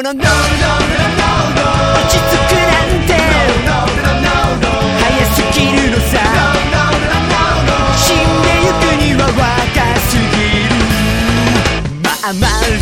no, no, no, no, no, no 落ち着くなんて早すぎるのさ死んでゆくには若すぎるまあまあ